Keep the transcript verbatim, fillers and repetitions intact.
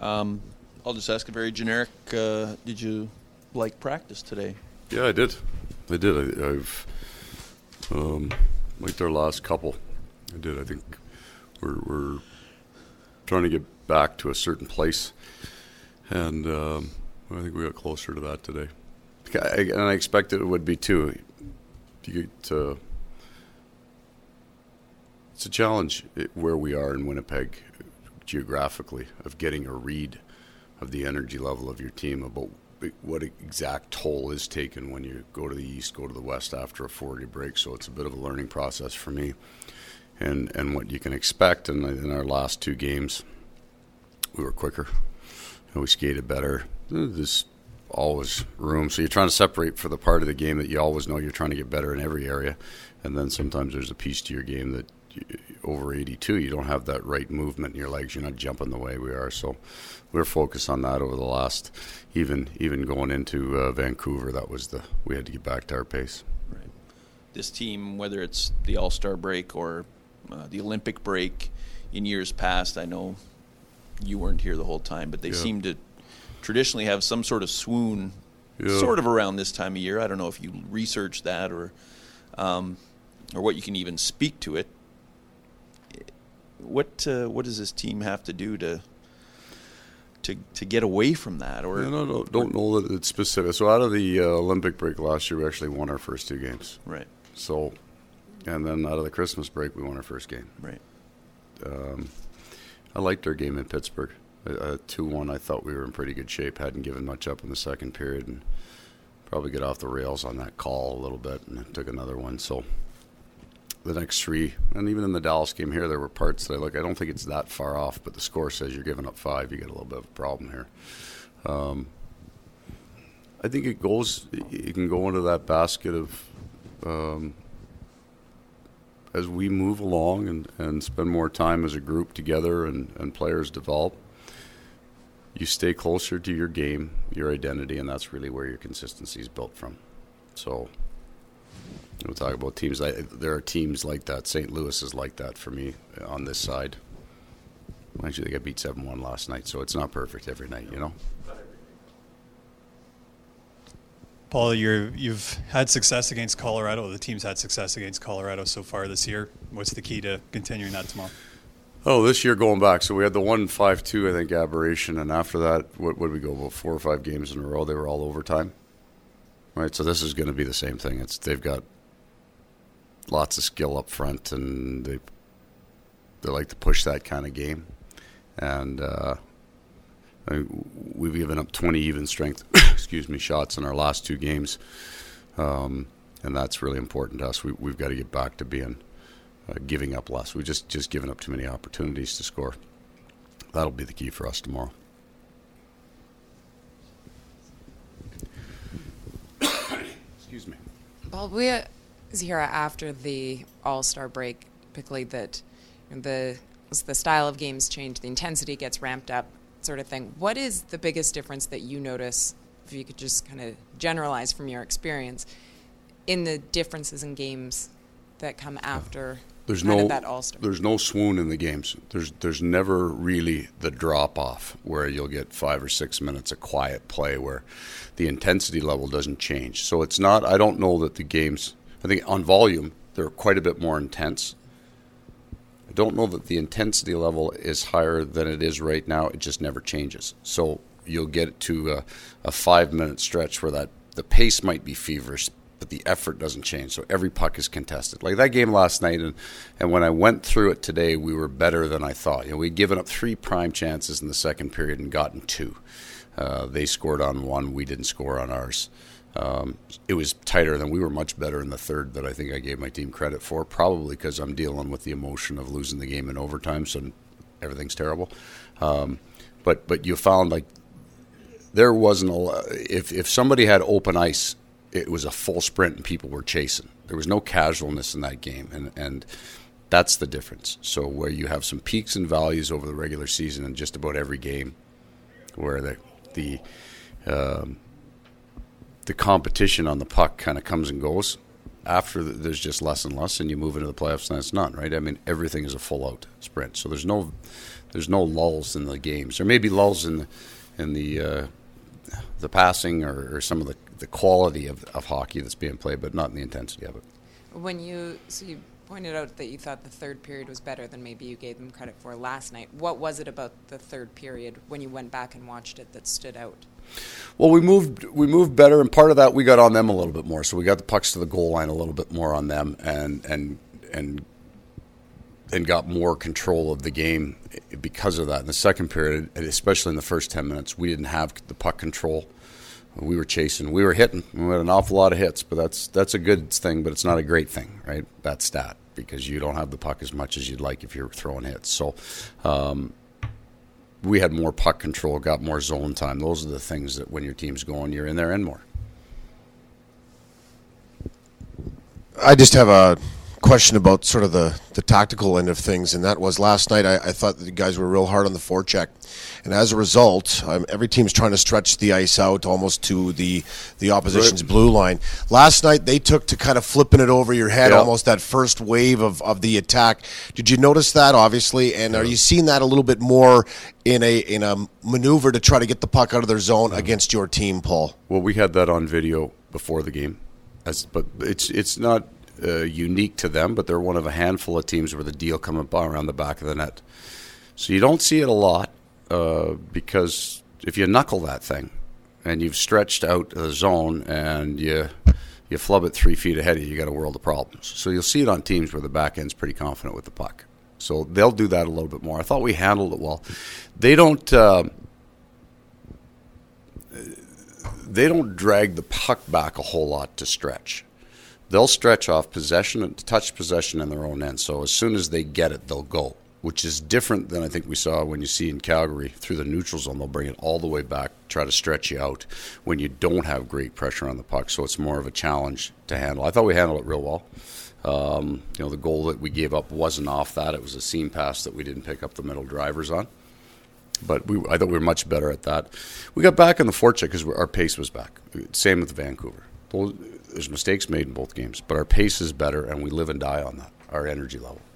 Um, I'll just ask a very generic, uh, did you like practice today? Yeah, I did. I did. I, I've um, liked our last couple. I did. I think we're, we're trying to get back to a certain place, and um, I think we got closer to that today. I, and I expected it would be too. You get, uh, it's a challenge where we are in Winnipeg geographically of getting a read of the energy level of your team about what exact toll is taken when you go to the east, go to the west after a four-day break. So it's a bit of a learning process for me, and and what you can expect. And in, in our last two games, we were quicker and we skated better. There's always room. So you're trying to separate for the part of the game that you always know you're trying to get better in every area, and then sometimes there's a piece to your game that you, over eighty-two, you don't have that right movement in your legs. You're not jumping the way we are. So we're focused on that over the last, even even going into uh, Vancouver. That was the we had to get back to our pace. Right. This team, whether it's the All-Star break or uh, the Olympic break, in years past, I know you weren't here the whole time, but they yeah. seem to traditionally have some sort of swoon, yeah. sort of around this time of year. I don't know if you researched that or, um, or what you can even speak to it. What uh, what does this team have to do to to to get away from that? Or yeah, no, no, don't know that it's specific. So out of the uh, Olympic break last year, we actually won our first two games. Right. So, and then out of the Christmas break, we won our first game. Right. Um, I liked our game in Pittsburgh. Uh, two one, I thought we were in pretty good shape. Hadn't given much up in the second period, and probably get off the rails on that call a little bit, and took another one. So the next three, and even in the Dallas game here, there were parts that I look. I don't think it's that far off, but the score says you're giving up five. You get a little bit of a problem here. Um, I think it goes. You can go into that basket of um, as we move along and, and spend more time as a group together, and, and players develop. You stay closer to your game, your identity, and that's really where your consistency is built from. So we'll talk about teams. I, there are teams like that. Saint Louis is like that for me on this side. Actually, they got beat seven one last night, so it's not perfect every night, you know. Paul, you're, you've had success against Colorado. The team's had success against Colorado so far this year. What's the key to continuing that tomorrow? Oh, this year going back, so we had the one five two, I think, aberration, and after that, what would we go, about four or five games in a row? They were all overtime, right? So this is going to be the same thing. It's they've got lots of skill up front, and they they like to push that kind of game. And uh, I mean, we've given up twenty even strength, excuse me, shots in our last two games, um, and that's really important to us. We, we've got to get back to being. Uh, giving up less. We've just, just given up too many opportunities to score. That'll be the key for us tomorrow. Excuse me. Paul, we uh, hear after the All-Star break, particularly that the the style of games change, the intensity gets ramped up, sort of thing. What is the biggest difference that you notice, if you could just kind of generalize from your experience, in the differences in games that come after? There's kind no of that all-star. There's no swoon in the games. There's there's never really the drop off where you'll get five or six minutes of quiet play where the intensity level doesn't change. So it's not. I don't know that the games. I think on volume they're quite a bit more intense. I don't know that the intensity level is higher than it is right now. It just never changes. So you'll get to a, a five minute stretch where that the pace might be feverish, but the effort doesn't change. So every puck is contested. Like that game last night, and, and when I went through it today, we were better than I thought. You know, we'd given up three prime chances in the second period and gotten two. Uh, they scored on one. We didn't score on ours. Um, it was tighter than we were much better in the third that I think I gave my team credit for, probably because I'm dealing with the emotion of losing the game in overtime, so everything's terrible. Um, but but you found like there wasn't a if if somebody had open ice, it was a full sprint and people were chasing. There was no casualness in that game, and, and that's the difference. So where you have some peaks and valleys over the regular season in just about every game, where the the um, the competition on the puck kind of comes and goes, after the, there's just less and less, and you move into the playoffs, and it's none, right? I mean, everything is a full-out sprint, so there's no there's no lulls in the games. There may be lulls in the in the uh, the passing or, or some of the, the quality of, of hockey that's being played, but not in the intensity of it. When you so you pointed out that you thought the third period was better than maybe you gave them credit for last night. What was it about the third period when you went back and watched it that stood out? Well, we moved we moved better, and part of that we got on them a little bit more. So we got the pucks to the goal line a little bit more on them, and and and and got more control of the game because of that. In the second period, and especially in the first ten minutes, we didn't have the puck control. We were chasing, we were hitting. We had an awful lot of hits, but that's that's a good thing, but it's not a great thing, right? That stat, because you don't have the puck as much as you'd like if you're throwing hits. So. Um, We had more puck control, got more zone time. Those are the things that when your team's going, you're in there and more. I just have a question about sort of the, the tactical end of things, and that was last night I, I thought that the guys were real hard on the forecheck. And as a result, um, every team's trying to stretch the ice out almost to the, the opposition's right. blue line. Last night they took to kind of flipping it over your head, yeah. almost that first wave of, of the attack. Did you notice that, obviously? And yeah. are you seeing that a little bit more in a in a maneuver to try to get the puck out of their zone mm-hmm. against your team, Paul? Well, we had that on video before the game. As, but it's it's not uh, unique to them, but they're one of a handful of teams where the deal come up around the back of the net. So you don't see it a lot. Uh, because if you knuckle that thing and you've stretched out the zone and you you flub it three feet ahead of you, you got a world of problems. So you'll see it on teams where the back end's pretty confident with the puck. So they'll do that a little bit more. I thought we handled it well. They don't uh, they don't drag the puck back a whole lot to stretch. They'll stretch off possession and touch possession in their own end. So as soon as they get it, they'll go, which is different than I think we saw when you see in Calgary through the neutral zone. They'll bring it all the way back, try to stretch you out when you don't have great pressure on the puck. So it's more of a challenge to handle. I thought we handled it real well. Um, you know, the goal that we gave up wasn't off that. It was a seam pass that we didn't pick up the middle drivers on. But we, I thought we were much better at that. We got back on the forecheck because our pace was back. Same with Vancouver. There's mistakes made in both games, but our pace is better, and we live and die on that, our energy level.